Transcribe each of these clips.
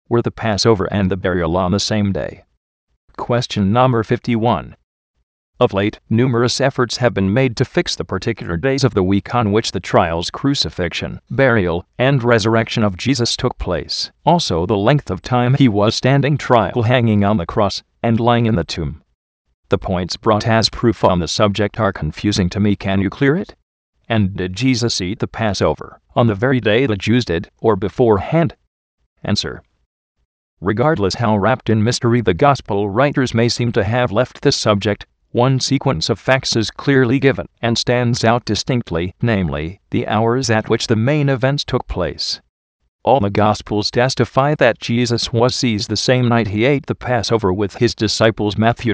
Were the Passover and the burial on the same day? Question number 51. Of late, numerous efforts have been made to fix the particular days of the week on which the trials, crucifixion, burial, and resurrection of Jesus took place. Also the length of time he was standing trial, hanging on the cross, and lying in the tomb. The points brought as proof on the subject are confusing to me. Can you clear it? And did Jesus eat the Passover on the very day the Jews did, or beforehand? Answer. Regardless how wrapped in mystery the Gospel writers may seem to have left this subject, one sequence of facts is clearly given and stands out distinctly, namely, the hours at which the main events took place. All the Gospels testify that Jesus was seized the same night he ate the Passover with his disciples. Matthew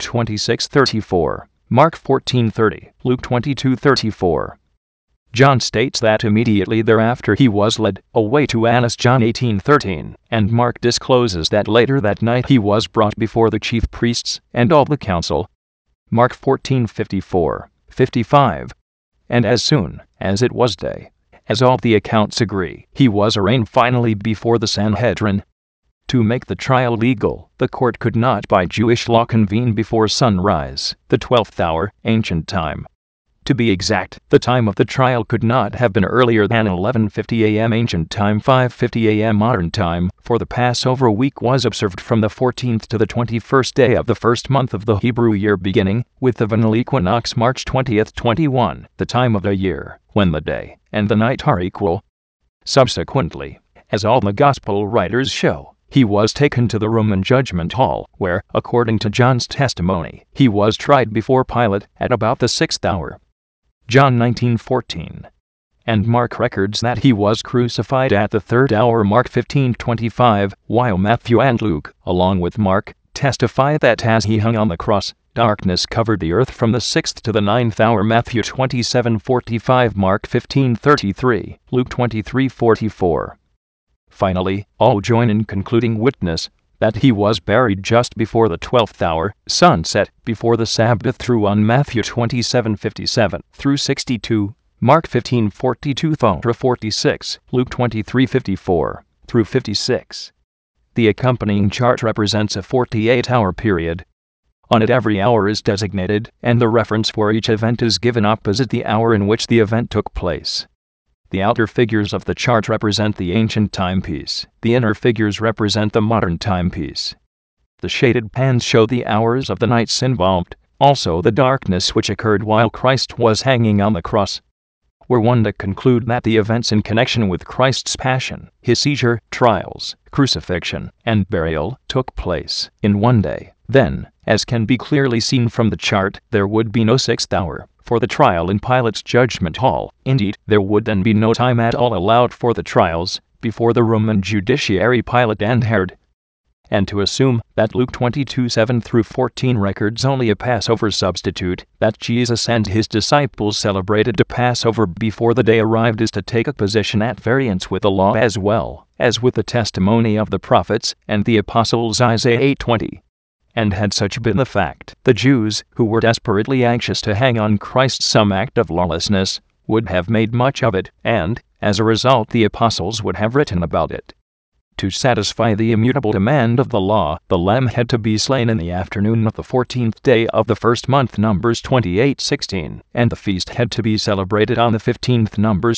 26:34, Mark 14:30, Luke 22:34. John states that immediately thereafter he was led away to Annas. John 18:13, and Mark discloses that later that night he was brought before the chief priests and all the council. Mark 14:54, 55. And as soon as it was day, as all the accounts agree, he was arraigned finally before the Sanhedrin. To make the trial legal, the court could not by Jewish law convene before sunrise, the 12th hour, ancient time. To be exact, the time of the trial could not have been earlier than 11:50 a.m. ancient time, 5:50 a.m. modern time, for the Passover week was observed from the 14th to the 21st day of the first month of the Hebrew year, beginning with the vernal equinox March 20th, 21, the time of the year when the day and the night are equal. Subsequently, as all the Gospel writers show, he was taken to the Roman judgment hall, where, according to John's testimony, he was tried before Pilate at about the 6th hour. John 19:14. And Mark records that he was crucified at the 3rd hour. Mark 15:25, while Matthew and Luke, along with Mark, testify that as he hung on the cross, darkness covered the earth from the 6th to the 9th hour. Matthew 27:45, Mark 15:33, Luke 23:44. Finally, all join in concluding witness that he was buried just before the 12th hour, sunset, before the Sabbath, through on Matthew 27:57 through 62, Mark 15:42 through 46, Luke 23:54 through 56. The accompanying chart represents a 48-hour period. On it every hour is designated, and the reference for each event is given opposite the hour in which the event took place. The outer figures of the chart represent the ancient timepiece. The inner figures represent the modern timepiece. The shaded pans show the hours of the nights involved, also the darkness which occurred while Christ was hanging on the cross. Were one to conclude that the events in connection with Christ's passion, his seizure, trials, crucifixion, and burial took place in one day, then, as can be clearly seen from the chart, there would be no 6th hour for the trial in Pilate's judgment hall. Indeed, there would then be no time at all allowed for the trials before the Roman judiciary, Pilate and Herod. And to assume that Luke 22:7 through 14 records only a Passover substitute, that Jesus and his disciples celebrated the Passover before the day arrived, is to take a position at variance with the law as well as with the testimony of the prophets and the apostles. Isaiah 8:20. And had such been the fact, the Jews, who were desperately anxious to hang on Christ some act of lawlessness, would have made much of it, and, as a result, the apostles would have written about it. To satisfy the immutable demand of the law, the lamb had to be slain in the afternoon of the 14th day of the first month, Numbers 28:16, and the feast had to be celebrated on the 15th, Numbers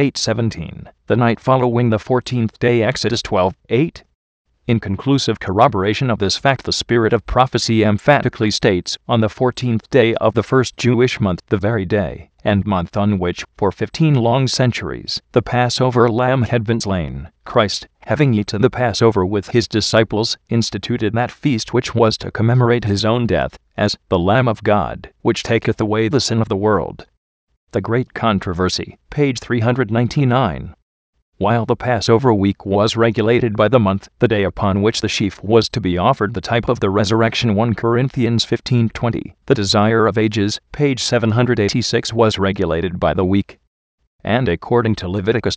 28:17, the night following the 14th day, Exodus 12:8. In conclusive corroboration of this fact, the spirit of prophecy emphatically states, on the 14th day of the first Jewish month, the very day and month on which, for 15 long centuries, the Passover lamb had been slain, Christ, having eaten the Passover with his disciples, instituted that feast which was to commemorate his own death, as the Lamb of God, which taketh away the sin of the world. The Great Controversy, page 399. While the Passover week was regulated by the month, the day upon which the sheaf was to be offered, the type of the resurrection, 1 Corinthians 15:20, the desire of ages, page 786, was regulated by the week. And according to Leviticus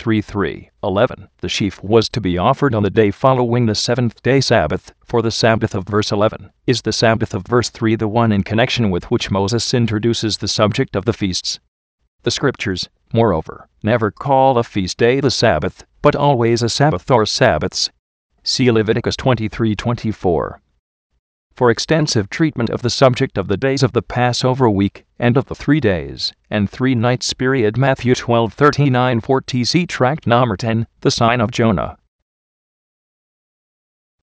23:3-11, the sheaf was to be offered on the day following the 7th-day Sabbath, for the Sabbath of verse 11 is the Sabbath of verse 3, the one in connection with which Moses introduces the subject of the feasts. The Scriptures, moreover, never call a feast day the Sabbath, but always a Sabbath or Sabbaths. See Leviticus 23:24. For extensive treatment of the subject of the days of the Passover week and of the 3 days and 3 nights period, Matthew 12:39-40. See Tract number 10, The Sign of Jonah.